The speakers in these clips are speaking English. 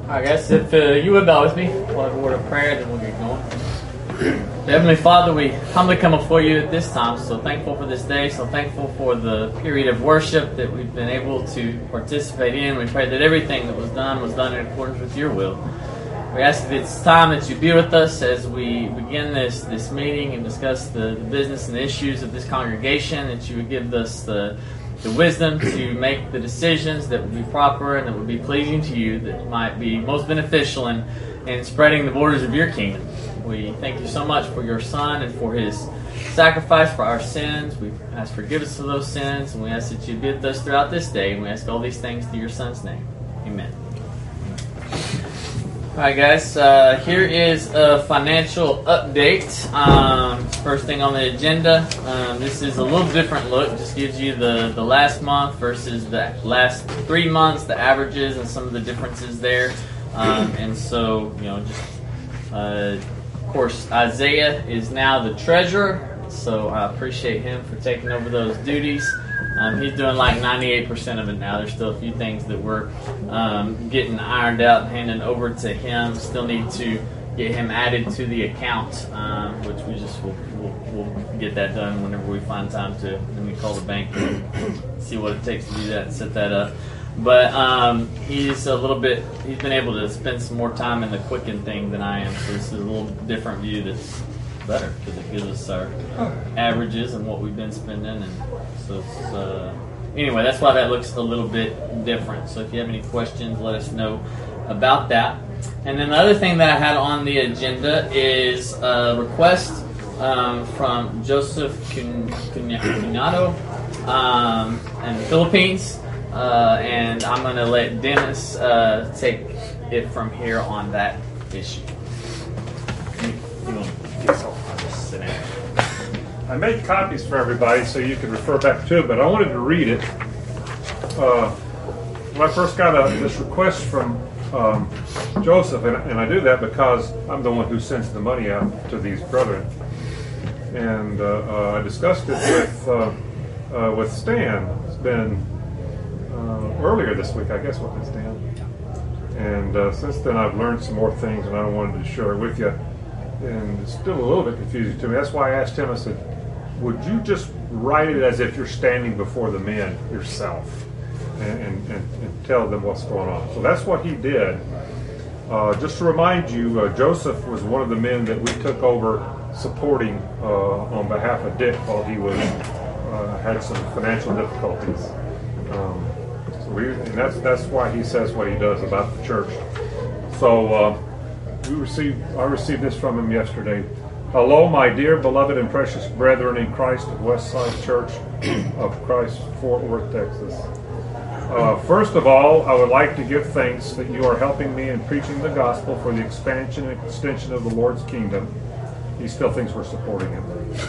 I guess if you would bow with me, we'll have a word of prayer, then we'll get going. Heavenly Father, we humbly come before you at this time, so thankful for this day, so thankful for the period of worship that we've been able to participate in. We pray that everything that was done in accordance with your will. We ask that it's time that you be with us as we begin this meeting and discuss the business and the issues of this congregation, that you would give us the wisdom to make the decisions that would be proper and that would be pleasing to you, that might be most beneficial in spreading the borders of your kingdom. We thank you so much for your Son and for his sacrifice for our sins. We ask forgiveness of those sins, and we ask that you be with us throughout this day, and we ask all these things through your Son's name. Amen. Alright guys, here is a financial update. First thing on the agenda, this is a little different look. Just gives you the last month versus the last 3 months, the averages and some of the differences there. And so, of course, Isaiah is now the treasurer, so I appreciate him for taking over those duties. He's doing like 98% of it now. There's still a few things that we're getting ironed out and handing over to him. Still need to get him added to the account, which we just we'll get that done whenever we find time to. Then we call the bank and see what it takes to do that and set that up. But he's been able to spend some more time in the Quicken thing than I am. So this is a little different view that's better because it gives us our averages and what we've been spending, and so it's, anyway, that's why that looks a little bit different. So if you have any questions, let us know about that. And then the other thing that I had on the agenda is a request from Joseph Cunado in the Philippines, and I'm going to let Dennis take it from here on that issue. I made copies for everybody so you can refer back to it, but I wanted to read it. When I first got this request from Joseph, and I do that because I'm the one who sends the money out to these brethren. And I discussed it with Stan. It's been earlier this week, I guess, wasn't it, Stan? And since then I've learned some more things, and I wanted to share it with you. And it's still a little bit confusing to me. That's why I asked him, I said, would you just write it as if you're standing before the men yourself and tell them what's going on? So that's what he did. Just to remind you, Joseph was one of the men that we took over supporting on behalf of Dick while he was had some financial difficulties. That's why he says what he does about the church. So I received this from him yesterday. Hello, my dear, beloved, and precious brethren in Christ of Westside Church of Christ, Fort Worth, Texas. First of all, I would like to give thanks that you are helping me in preaching the gospel for the expansion and extension of the Lord's kingdom. He still thinks we're supporting him.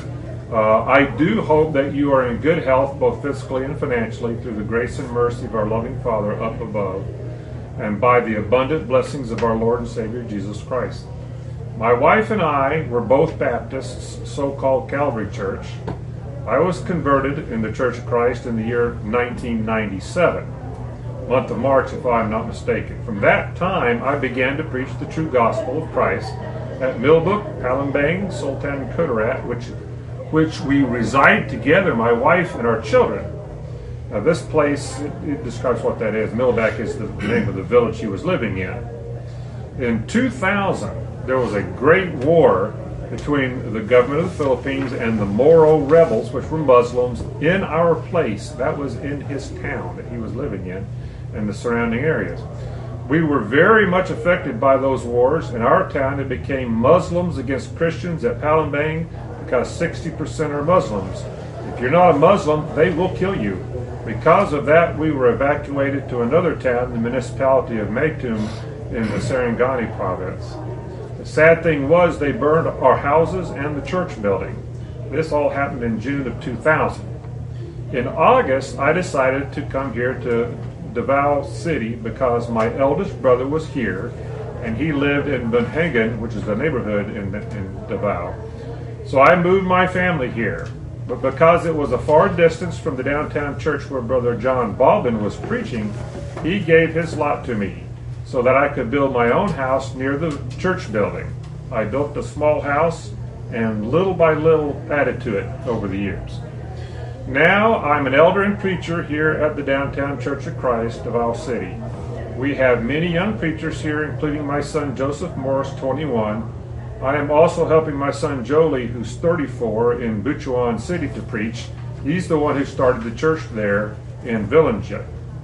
I do hope that you are in good health, both physically and financially, through the grace and mercy of our loving Father up above, and by the abundant blessings of our Lord and Savior Jesus Christ. My wife and I were both Baptists, so-called Calvary Church. I was converted in the Church of Christ in the year 1997, month of March if I'm not mistaken. From that time I began to preach the true gospel of Christ at Millbrook, Palembang, Sultan Kudarat, which we reside together, my wife and our children. Now this place, it describes what that is. Millbrook is the name of the village he was living in. In 2000, there was a great war between the government of the Philippines and the Moro rebels, which were Muslims, in our place. That was in his town that he was living in and the surrounding areas. We were very much affected by those wars. In our town, it became Muslims against Christians at Palembang because 60% are Muslims. If you're not a Muslim, they will kill you. Because of that, we were evacuated to another town, the municipality of Metum in the Sarangani province. The sad thing was they burned our houses and the church building. This all happened in June of 2000. In August, I decided to come here to Davao City because my eldest brother was here and he lived in Bunhagen, which is the neighborhood in Davao. So I moved my family here. But because it was a far distance from the downtown church where Brother John Baldwin was preaching, he gave his lot to me. so that I could build my own house near the church building. I built a small house and little by little added to it over the years. Now I'm an elder and preacher here at the Downtown Church of Christ, Davao City. We have many young preachers here, including my son Joseph Morris, 21. I am also helping my son Jolie, who's 34, in Butuan City to preach. He's the one who started the church there in Villingen.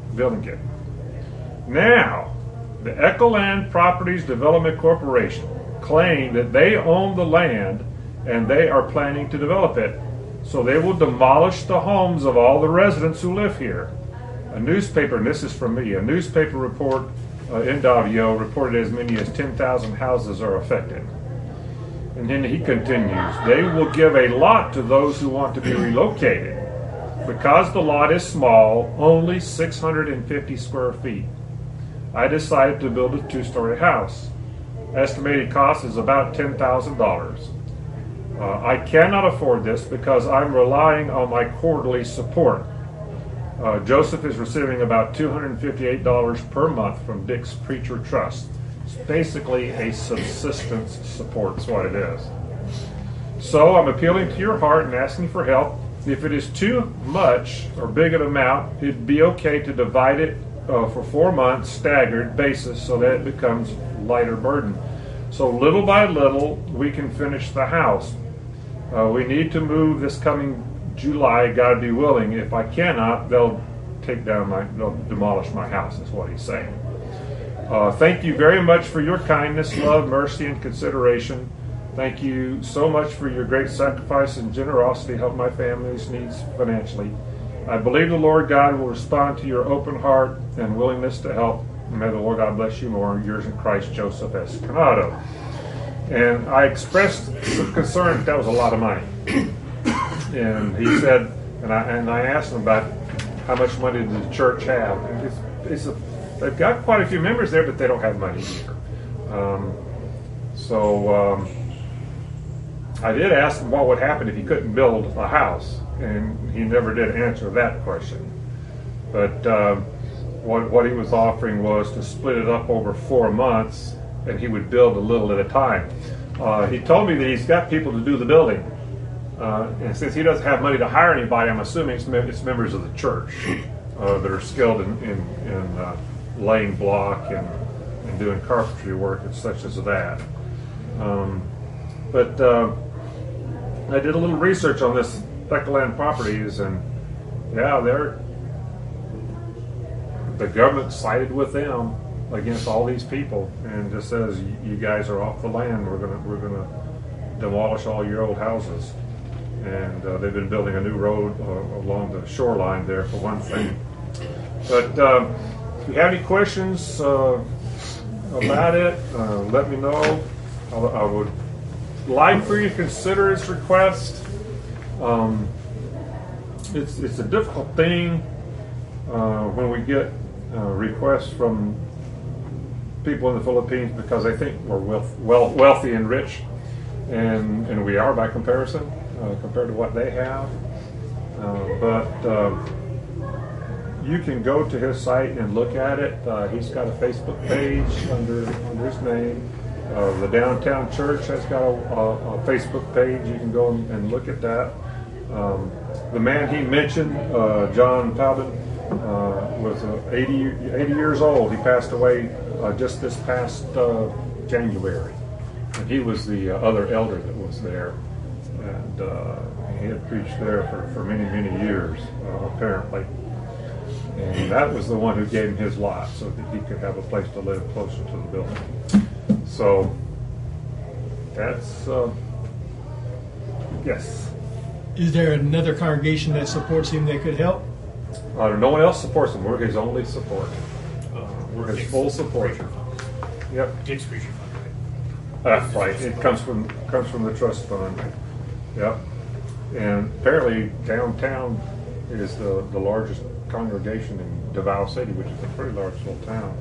Now, the Ecoland Properties Development Corporation claim that they own the land and they are planning to develop it. So they will demolish the homes of all the residents who live here. A newspaper, and this is from me, a newspaper report in Davao reported as many as 10,000 houses are affected. And then he continues, they will give a lot to those who want to be relocated. Because the lot is small, only 650 square feet, I decided to build a 2-story house. Estimated cost is about $10,000. I cannot afford this because I'm relying on my quarterly support. Joseph is receiving about $258 per month from Dick's Preacher Trust. It's basically a subsistence support, is what it is. So I'm appealing to your heart and asking for help. If it is too much or big an amount, it'd be okay to divide it for 4 months, staggered basis, so that it becomes lighter burden. So little by little, we can finish the house. We need to move this coming July, God be willing. If I cannot, they'll demolish my house, is what he's saying. Thank you very much for your kindness, love, mercy, and consideration. Thank you so much for your great sacrifice and generosity to help my family's needs financially. I believe the Lord God will respond to your open heart and willingness to help. May the Lord God bless you more. Yours in Christ, Joseph S. Canado. And I expressed some concern that was a lot of money. And he said, and I asked him about how much money does the church have. And they've got quite a few members there, but they don't have money either. I did ask him what would happen if he couldn't build a house, and he never did answer that question. But what he was offering was to split it up over 4 months, and he would build a little at a time. He told me that he's got people to do the building. And since he doesn't have money to hire anybody, I'm assuming it's members of the church that are skilled in laying block and doing carpentry work and such as that. But I did a little research on this Ecoland Properties, and yeah, the government sided with them against all these people and just says, you guys are off the land. We're gonna demolish all your old houses. And they've been building a new road along the shoreline there, for one thing. But if you have any questions about it, let me know. I would like for you to consider his request. It's a difficult thing when we get requests from people in the Philippines, because they think we're wealthy and rich, and we are by comparison. Compared to what they have, but you can go to his site and look at it. He's got a Facebook page under his name. The Downtown Church has got a Facebook page. You can go and look at that. The man he mentioned, John Palvin, was 80 years old. He passed away just this past January, and he was the other elder that was there. And he had preached there for many, many years, apparently. And that was the one who gave him his lot so that he could have a place to live closer to the building. So that's, yes. Is there another congregation that supports him that could help? No one else supports him. We're his only support. We're his full support. Yep. Dick's Preacher Fund, right? That's right. It comes from the trust fund. Yep. And apparently downtown is the largest congregation in Davao City, which is a pretty large little town.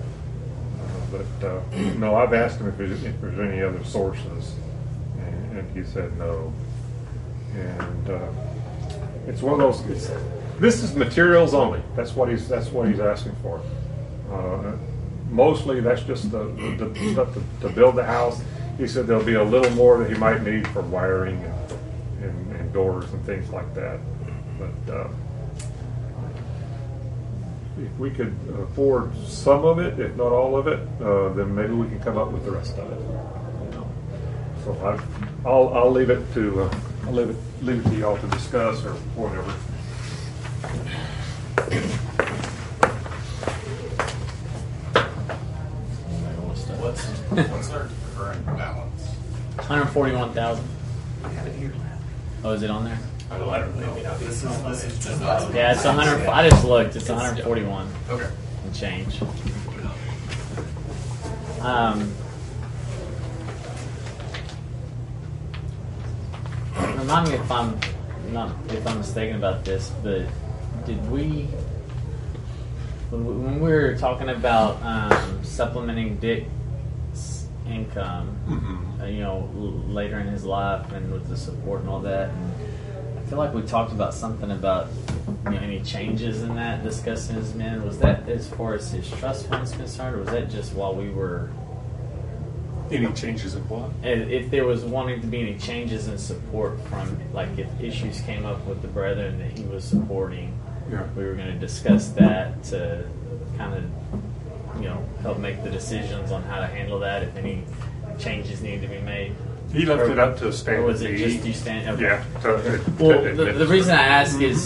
No, I've asked him if there's any other sources, and he said no. And it's one of those. This is materials only. That's what he's asking for. mostly that's just the stuff to build the house. He said there'll be a little more that he might need for wiring and doors and things like that. But if we could afford some of it, if not all of it, then maybe we can come up with the rest of it. So I'll leave it to leave it to y'all to discuss or whatever. What's our current balance? 141,000. Oh, is it on there? I don't know. This is just us. Yeah, it's 100. I just looked. It's 141 Okay. and change. Remind me if I'm mistaken about this, but did we when we were talking about supplementing Dick's income, later in his life and with the support and all that, and I feel like we talked about something about any changes in that, discussing his men. Was that as far as his trust fund's concerned, or was that just while we were? Any changes in what? If there was wanting to be any changes in support from, like, if issues came up with the brethren that he was supporting, Yeah. we were going to discuss that to kind of, help make the decisions on how to handle that, if any changes need to be made. He left it up to Stan. Or was it just you stand? Okay. Yeah. Well, the reason I ask is,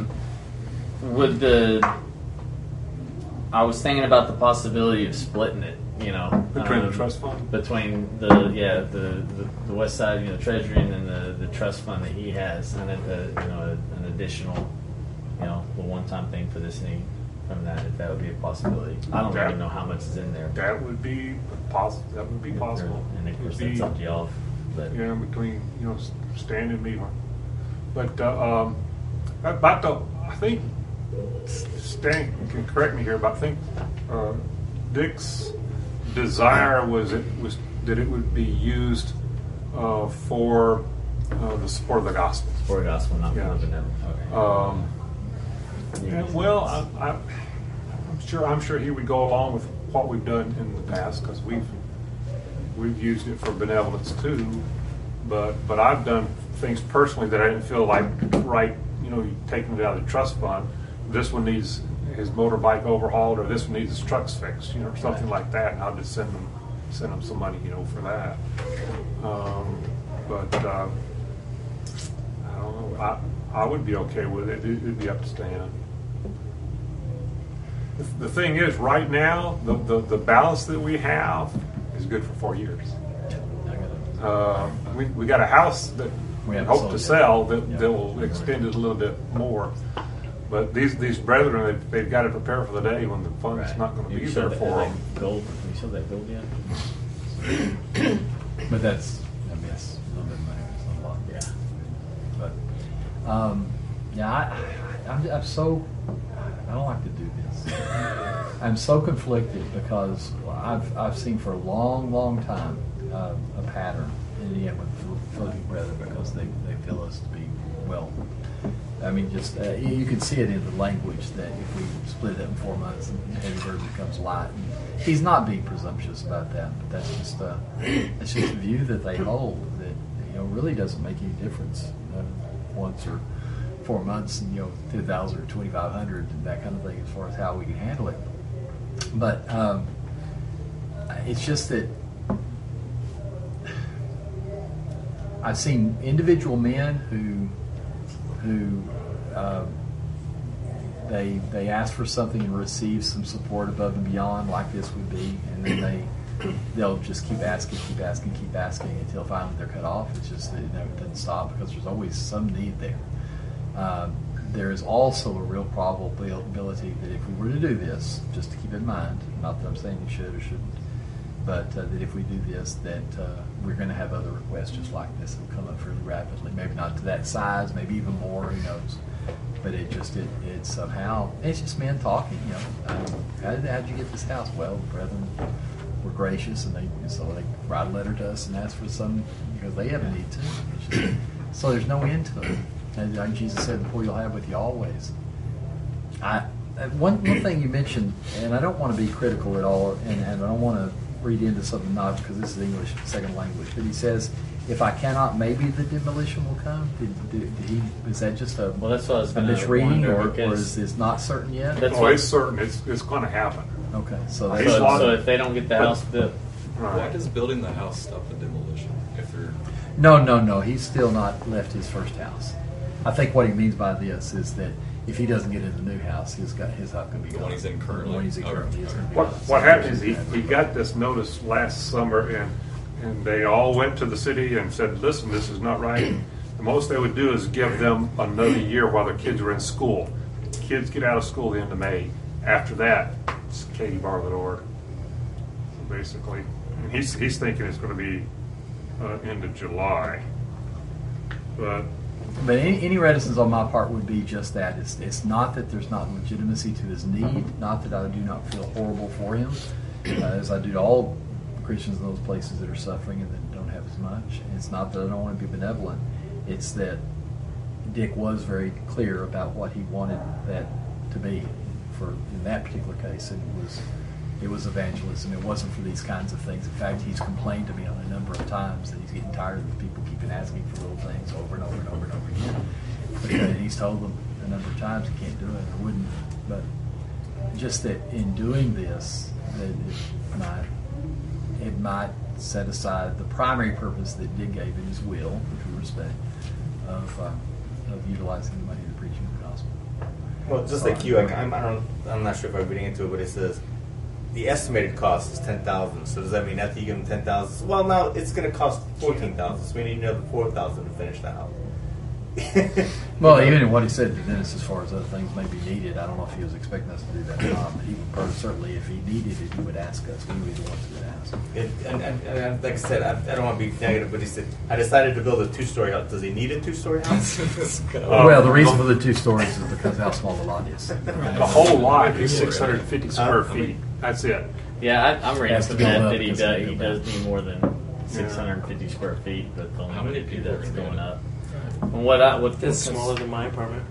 I was thinking about the possibility of splitting it. Between the trust fund? Between the west side, treasury, and then the trust fund that he has, and then an additional, the one-time thing for this need from that, if that would be a possibility. I don't even know how much is in there. That would be possible. That would be possible. And of course, that's up to y'all. But Yeah, between Stan and me. But I think Stan can correct me here, but I think Dick's desire was that it would be used for the support of the gospel. for the gospel, not Yeah. for the benevolent. Okay. Well, I'm sure he would go along with what we've done in the past, because we've used it for benevolence too. But I've done things personally that I didn't feel like right. Taking it out of the trust fund. This one needs his motorbike overhauled, or this one needs his trucks fixed, or something like that. And I'll just send him some money, for that. But I don't know. I would be okay with it. It'd be up to Stan. The thing is, right now, the balance that we have is good for 4 years. We got a house that we hope to sell that will extend it a little bit more. But these brethren, they've got to prepare for the day when the fund's not going to be there for them. Gold. Have you sold that gold yet? But that's a little bit of money. It's not a lot. Yeah. But I don't like to do this. I'm so conflicted because I've seen for a long time a pattern in the end with Philippian brethren, because they feel us to be just you can see it in the language that if we split it up in 4 months and heavy burden becomes light. And he's not being presumptuous about that, but that's just a view that they hold that really doesn't make any difference once or 4 months and 2,000 or 2,500 and that kind of thing as far as how we can handle it. But it's just that I've seen individual men who they ask for something and receive some support above and beyond, like this would be, and then they'll just keep asking until finally they're cut off. It's just that it doesn't stop, because there's always some need there. There is also a real probability that if we were to do this, just to keep in mind, not that I'm saying you should or shouldn't, but that if we do this, that we're going to have other requests just like this that will come up fairly rapidly. Maybe not to that size, maybe even more, who knows. But it's somehow, it's just men talking, how'd you get this house? Well, the brethren were gracious, and they write a letter to us and ask for some, because they have a need too. So there's no end to it. And like Jesus said, the poor you'll have with you always. One thing you mentioned, and I don't want to be critical at all, and I don't want to read into something not because this is English second language, but he says, if I cannot, maybe the demolition will come. Is that just a Well, that's what I was going to misreading, wonder, or because is it not certain yet? That's Well, what- it's certain. It's going to happen. Okay, so He's that's lost- so if they don't get the house built, Why Right. does building the house stop the demolition? If they're no. He's still not left his first house. I think what he means by this is that if he doesn't get in the new house, his house can be The gone. one he's in currently? The one he's in Okay. currently is going to be What gone. what happened is he got this notice last summer, and they all went to the city and said, listen, this is not right. The most they would do is give them another year while their kids were in school. Kids get out of school the end of May. After that, it's Katie bar the door, basically. And he's thinking it's going to be end of July. But But any reticence on my part would be just that. It's not that there's not legitimacy to his need, not that I do not feel horrible for him, as I do to all Christians in those places that are suffering and that don't have as much. It's not that I don't want to be benevolent. It's that Dick was very clear about what he wanted that to be. For in that particular case, it was evangelism. It wasn't for these kinds of things. In fact, he's complained to me on a number of times that he's getting tired of people keeping asking for little things over and over and over and over again. Because he's told them a number of times he can't do it or wouldn't. But just that in doing this, that it might set aside the primary purpose that Dick gave in his will, which we respect, of utilizing the money to preaching the gospel. Well, just like you, I'm not sure if I'm reading into it, but it says the estimated cost is $10,000. So does that mean after you give them $10,000? Well, now it's going to cost $14,000. So we need another $4,000 to finish the house. Well, even in what he said to Dennis, as far as other things may be needed, I don't know if he was expecting us to do that or not. But he would certainly, if he needed it, he would ask us. We would be the ones who would ask. And like I said, I don't want to be negative, but he said, I decided to build a 2-story house. Does he need a 2-story house? Well, the reason for the 2 stories is because how small the lot is. the whole lot is 650 square feet. That's it. yeah, I'm reading Has to from build that up that he because does he he built does need more than 650 square feet, but the How only many people that's are in going it? up. And what That's smaller than my apartment.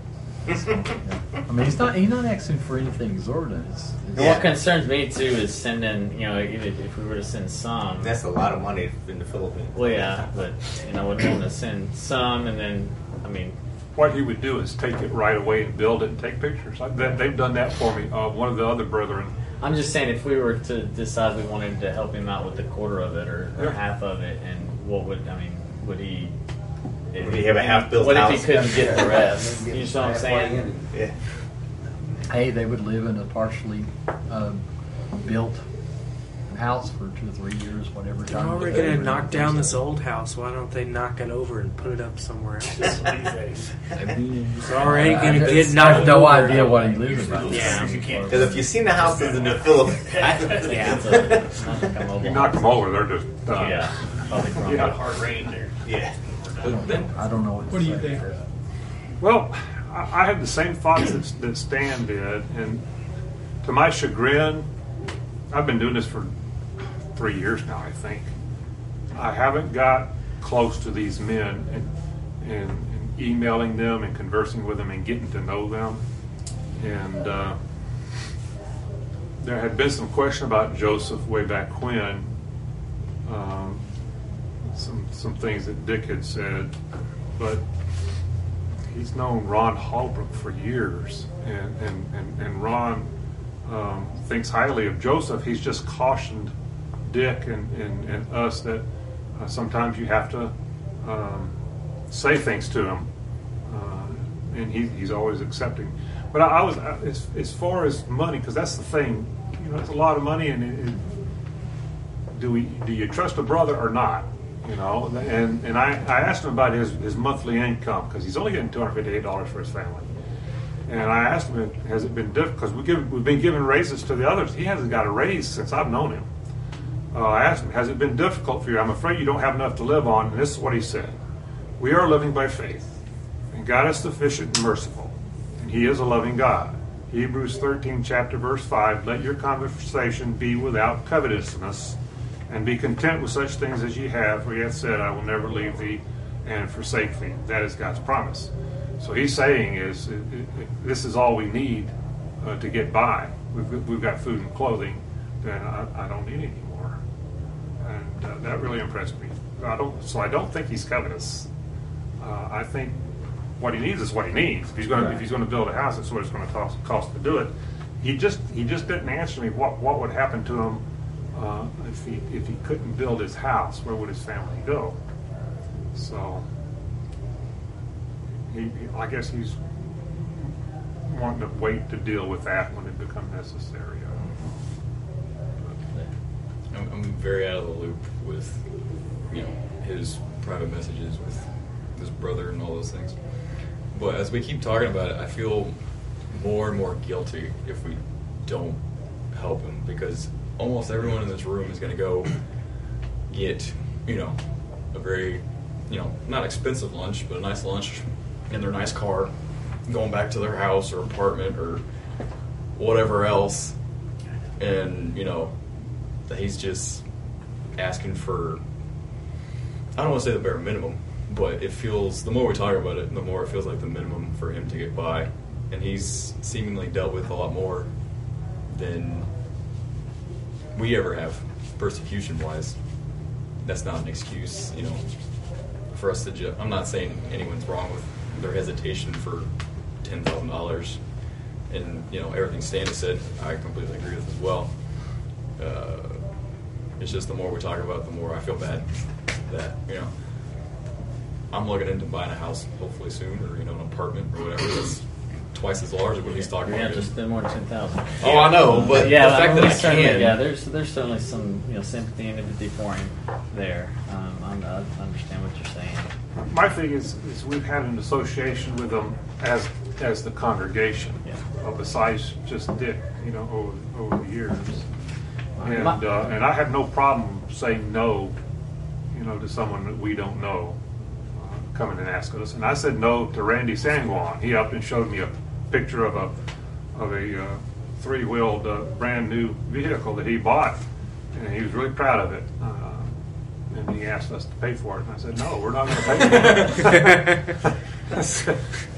I mean, he's not asking for anything exorbitant. And what concerns me too is sending, if we were to send some. That's a lot of money in the Philippines. Well, yeah, but we'd want to send some, and then What he would do is take it right away and build it and take pictures. They've done that for me. One of the other brethren. I'm just saying if we were to decide we wanted to help him out with a quarter of it or Yeah. half of it, and would he? Would he have a half-built What house? if he couldn't get the rest? You know what I'm saying? Yeah. Hey, they would live in a partially built house for 2 or 3 years, whatever They're time. already going to knock down this old house. Why don't they knock it over and put it up somewhere else? It's already going to get I knocked have no over. idea what he lives in right now. Yeah. Because if you've seen the houses in the Philippines, Yeah, it's not like a mobile You knock them house. over, they're just done. Yeah, probably from Yeah. Hard rain there. yeah. But then, I don't know what to What do you say. think? Well, I had the same thoughts that Stan did, and to my chagrin, I've been doing this for 3 years now, I think. I haven't got close to these men and emailing them and conversing with them and getting to know them. And there had been some question about Joseph way back when. Some things that Dick had said, but he's known Ron Holbrook for years, and Ron thinks highly of Joseph. He's just cautioned Dick and us that sometimes you have to say things to him, and he's always accepting. But I was as far as money, because that's the thing, it's a lot of money, and do you trust a brother or not? And I asked him about his monthly income, because he's only getting $258 for his family. And I asked him, has it been difficult? Because we've been giving raises to the others. He hasn't got a raise since I've known him. I asked him, has it been difficult for you? I'm afraid you don't have enough to live on. And this is what he said. We are living by faith, and God is sufficient and merciful, and He is a loving God. Hebrews 13, chapter verse 5, let your conversation be without covetousness, and be content with such things as ye have, for He hath said, I will never leave thee and forsake thee. That is God's promise. So He's saying this is all we need to get by. We've got food and clothing, then I don't need any more. And that really impressed me. I don't think he's covetous. I think what he needs is what he needs. If he's going to build a house, that's what it's going to cost to do it. He just didn't answer me what would happen to him if he couldn't build his house. Where would his family go? So I guess he's wanting to wait to deal with that when it becomes necessary. I'm very out of the loop with, his private messages with his brother and all those things. But as we keep talking about it, I feel more and more guilty if we don't help him, because almost everyone in this room is going to go get, a very, not expensive lunch, but a nice lunch in their nice car, going back to their house or apartment or whatever else. And, that he's just asking for, I don't want to say the bare minimum, but it feels, the more we talk about it, the more it feels like the minimum for him to get by. And he's seemingly dealt with a lot more than we ever have, persecution-wise. That's not an excuse, for us to I'm not saying anyone's wrong with their hesitation for $10,000. And, everything Stanley said, I completely agree with as well. It's just the more we talk about it, the more I feel bad that, I'm looking into buying a house hopefully soon, or, an apartment or whatever that's twice as large as what he's talking about. Yeah, just spend more than $10,000. Oh, I know, but yeah, the fact that I can. Yeah, there's certainly some sympathy and empathy for him there. I understand what you're saying. My thing is we've had an association with them as the congregation, besides just Dick, over the years. And I have no problem saying no, to someone that we don't know coming and asking us. And I said no to Randy Sanguan. He up and showed me a picture of a three-wheeled brand new vehicle that he bought, and he was really proud of it. And he asked us to pay for it, and I said no, we're not going to pay for it.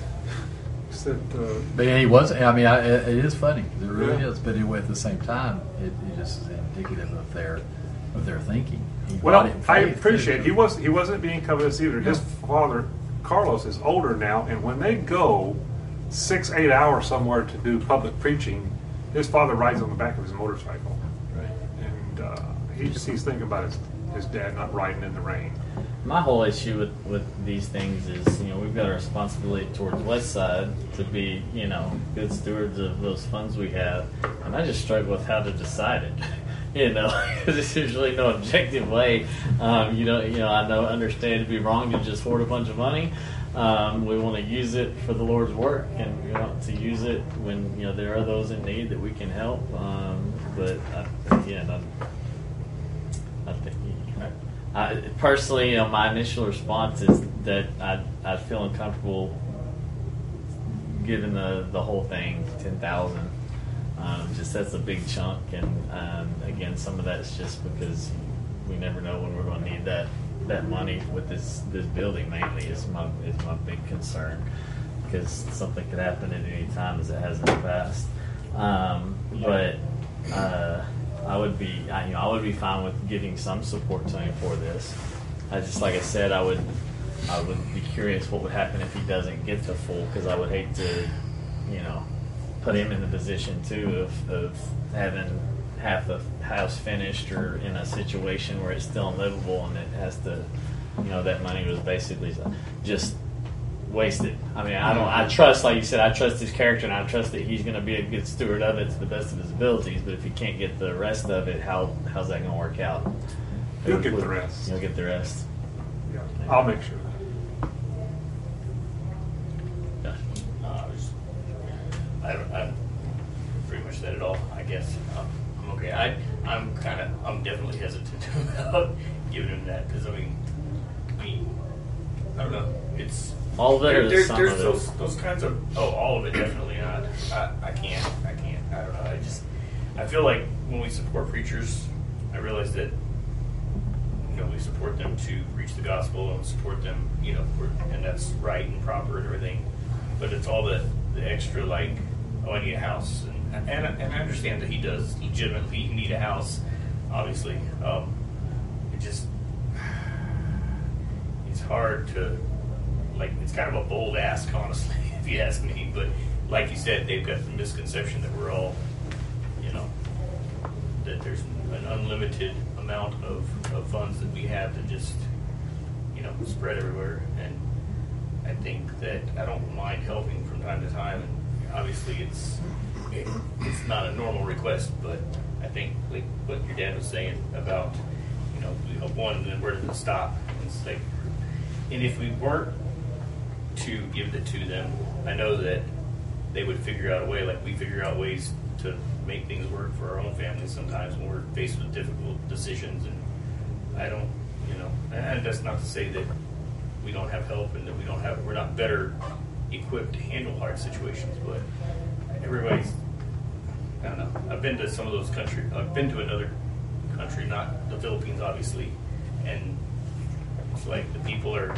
But he wasn't. I mean, it is funny. It really is. But anyway, at the same time, it just is indicative of their thinking. I appreciate it. He wasn't being covetous either. His father, Carlos, is older now, and when they go 6-8 hours somewhere to do public preaching, his father rides on the back of his motorcycle. Right. And he's thinking about his dad not riding in the rain. My whole issue with these things is, we've got a responsibility towards Westside to be, good stewards of those funds we have, and I just struggle with how to decide it. Because there's really no objective way. I understand it'd be wrong to just hoard a bunch of money. We want to use it for the Lord's work, and we want to use it when there are those in need that we can help. But I think. Personally, my initial response is that I'd feel uncomfortable giving the whole thing $10,000. Just that's a big chunk, and again, some of that's just because we never know when we're going to need that money with this building. Mainly is my big concern, because something could happen at any time, as it has in the past. But I would be fine with giving some support to him for this. Like I said, I would be curious what would happen if he doesn't get the full, because I would hate to, put him in the position too of having half the house finished or in a situation where it's still unlivable and it has to, that money was basically just wasted. I mean, I trust, like you said, I trust his character, and I trust that he's going to be a good steward of it to the best of his abilities. But if he can't get the rest of it, how's that going to work out? He'll get the rest. He'll get the rest. Yeah, I'll make sure. I pretty much said it all, I guess. I'm okay. I'm definitely hesitant about giving him that, because I don't know. It's all of it, or there's some of it? those kinds of all of it, definitely not. I can't. I don't know. I feel like when we support preachers, I realize that we support them to preach the gospel and support them, and that's right and proper and everything. But it's all the extra, like, oh, I need a house, and I understand that he does legitimately need a house, obviously. It just, it's hard to, like, it's kind of a bold ask, honestly, if you ask me, but like you said, they've got the misconception that we're all, you know, that there's an unlimited amount of funds that we have to just, you know, spread everywhere. And I think that I don't mind helping from time to time. And obviously, it's not a normal request, but I think like what your dad was saying about, you know, we help one, and then where does it stop? It's like, and if we weren't to give it to them, I know that they would figure out a way, like we figure out ways to make things work for our own families sometimes when we're faced with difficult decisions. And I don't, you know, and that's not to say that we don't have help and that we're not better equipped to handle hard situations, but everybody's, I don't know. I've been to some of those countries. I've been to another country, not the Philippines, obviously, and it's like the people are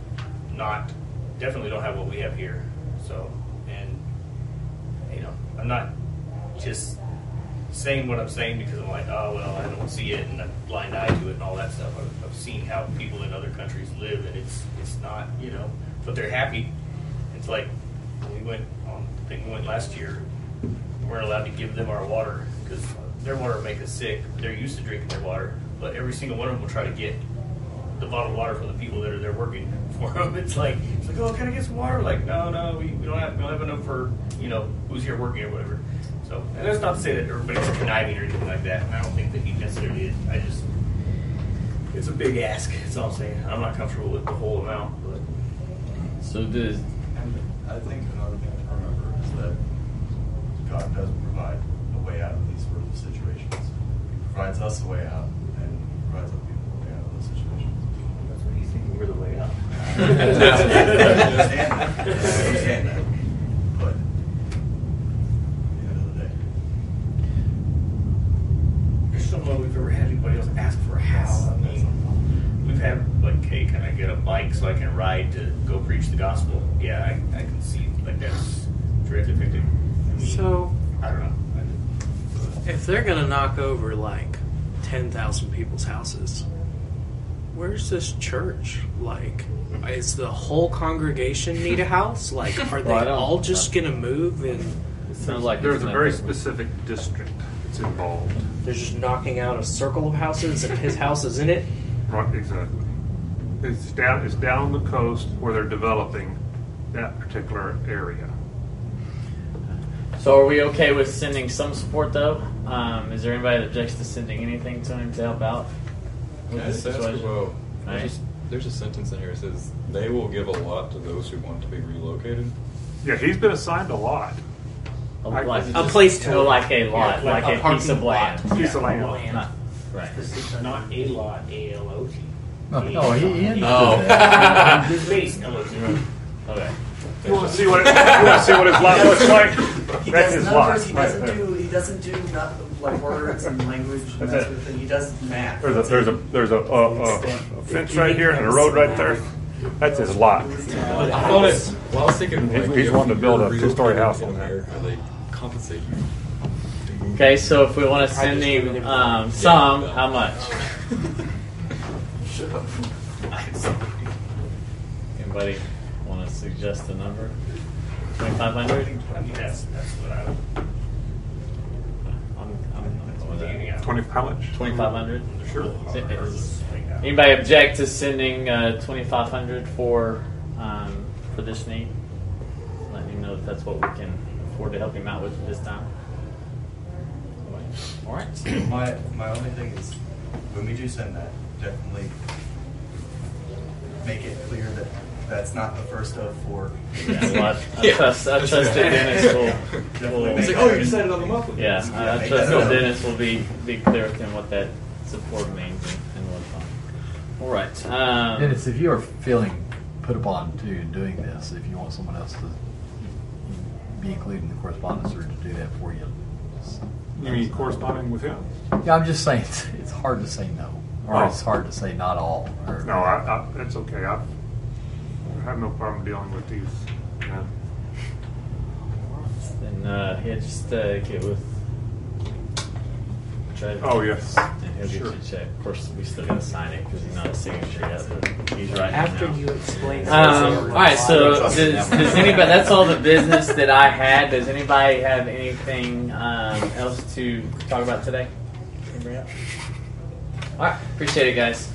definitely don't have what we have here. So, and you know, I'm not just saying what I'm saying because I'm like, oh well, I don't see it and I'm blind eye to it and all that stuff. I've seen how people in other countries live, and it's not, you know, but they're happy. It's like when we went on, I think we went last year. We weren't allowed to give them our water because their water would make us sick. They're used to drinking their water, but every single one of them will try to get the bottled water from the people that are there working for them. It's like, oh, can I get some water? Like, no, we don't have enough for, you know, who's here working or whatever. So, and that's not to say that everybody's conniving or anything like that. And I don't think that he necessarily is. It's a big ask. That's all I'm saying. I'm not comfortable with the whole amount, but. So does. And I think another thing to remember is that God does provide a way out of these sorts of situations. He provides us a way out, and He provides other people a way out of those situations. That's what he's thinking. We're the way out. I understand that. But at the end of the day, I just don't know if we've ever had anybody else ask for a house. I mean, we've had, like, hey, can I get a bike so I can ride to go preach the gospel? Yeah, I can see, like, that's directly effective. I mean, So, I don't know. if they're going to knock over like 10,000 people's houses, where's this church? Like, is the whole congregation need a house? Like, are they Well, I don't- all just going to move and It sounds like There's it's a not very different. specific district that's involved. they're just knocking out a circle of houses and his house is in it? Right, exactly. It's down the coast where they're developing that particular area. So are we okay with sending some support though? Is there anybody that objects to sending anything to him to help out with Can I this just ask situation? about, Right. there's a sentence in here that says, they will give a lot to those who want to be relocated. Yeah, he's been assigned a lot. Like A place to- no, like a lot, Yeah, like like a a piece of parking lot. land. Piece of land. Not, right. It's not a lot, A-L-O-T. No, he ended Oh. that. Space L-O-T. Okay. You want to see what his lot looks like? He That's does his numbers. lot. He right doesn't there. do. He doesn't do not like words and language and That's that it. sort of thing. He does math. There's a fence right here and a road right there. That's his lot. I thought it, well, I was thinking, like, He's if wanting to build a you're two-story relocated house in on there. America, they compensate you to move. Okay, so if we want to send him some, how much? Anybody want to suggest a number? 2,500? I mean, that's what I would. I'm going with that. 20, how much? 2,500. Sure. Anybody object to sending 2,500 for this need? Let me know if that's what we can afford to help him out with this time. All right. my only thing is, when we do send that, definitely make it clear that that's not the first of four. Yeah, well, I trust that Dennis will. It's like, oh, you decided on the monthly. Yeah, I make trust that that up. Dennis will be clear with him what that support means and whatnot. All right. Dennis, if you are feeling put upon to doing this, if you want someone else to be included in the correspondence or to do that for you, just- You mean corresponding with him? yeah, I'm just saying it's hard to say no, or it's hard to say not all. Or, No, that's okay. I have no problem dealing with these. Yeah. Then And yeah, just get with Travis. Oh, yes. And he'll get Sure. you a check. Of course, we still gotta sign it because he's not a signature yet, but he's right After now. you explain. All right, so does anybody? That's all the business that I had. Does anybody have anything else to talk about today? Anybody else? All right, appreciate it, guys.